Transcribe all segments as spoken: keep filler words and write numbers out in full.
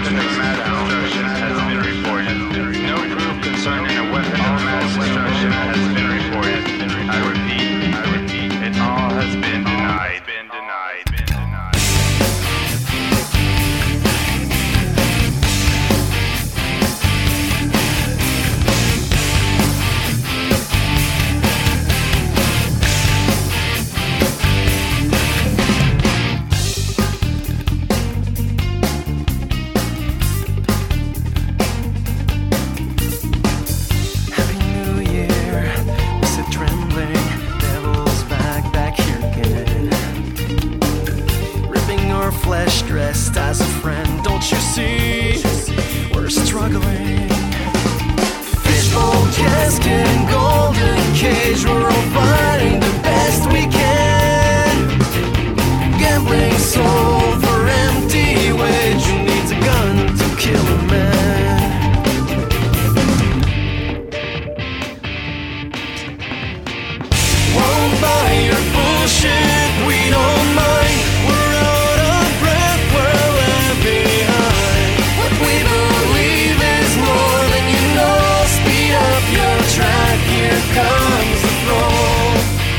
weapon of mass destruction has been reported. No proof concerning a weapon of mass destruction has been reported. I repeat, I repeat, it all has been denied. Been denied. Been denied. Flesh dressed as a friend, don't you see? We're struggling. Fishbowl casket and golden cage, we're all fighting the best we can. Gambling soul for empty wage, who needs a gun to kill a man? Won't buy your bullshit, we don't mind. We're out of breath, we're left behind. What we believe is more than you know. Speed up your track, here comes the throne.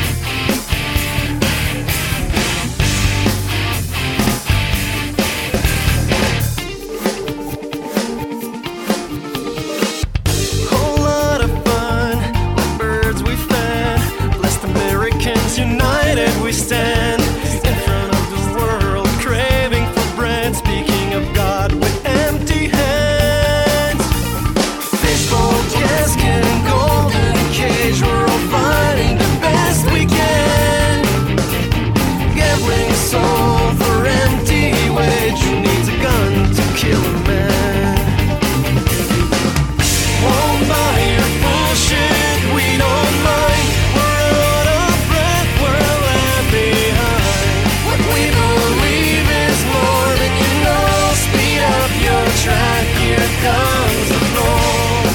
Whole lot of fun, like birds we fed. Blessed Americans united we stand. In front of the world, craving for bread. Speaking of God with empty hands. Fishbowl casket and golden cage, we're all fighting the best we can. Gambling soul for empty wage, who needs a gun to kill a man? Won't buy your bullshit, we don't mind. We're out of breath, we're left behind. What we believe is more than you know. Speed up your track, here comes the throne.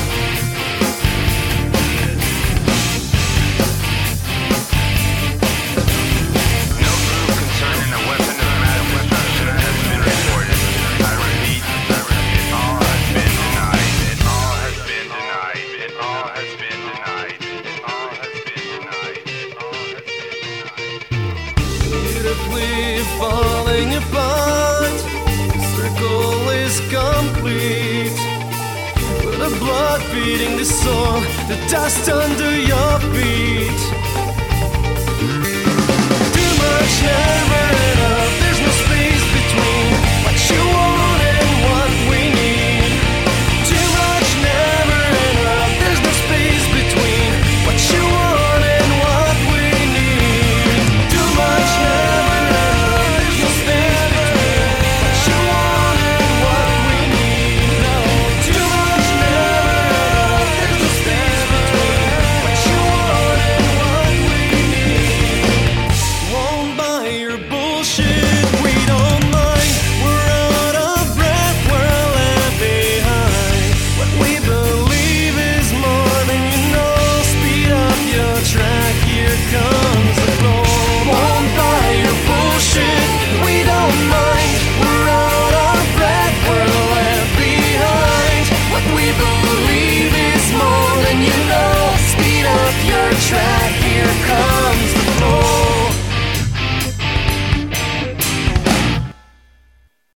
No proof concerning a weapon of mass destruction has been reported. I repeat, I repeat, it all has been denied. It all has been denied. It all has been denied. It all has been denied. It all has been denied. Beautifully falling apart, circle is complete. With the blood feeding the soul, the dust under your feet. Too much, never enough. There's no space between what you want and what we need. Too much, never enough. There's no space between what you want and what we need. Too much, never enough. There's no space between what you want and what we need. No. Too much, never enough. There's no space between what you want and what we need. Won't buy your bullshit, we don't mind. We're out of breath, we're left behind. What we believe is more than you know. Speed up your track, here comes the throne. Won't buy your bullshit, we don't mind. We're out of breath, we're left behind. What we believe is more than you know. Speed up your track, here comes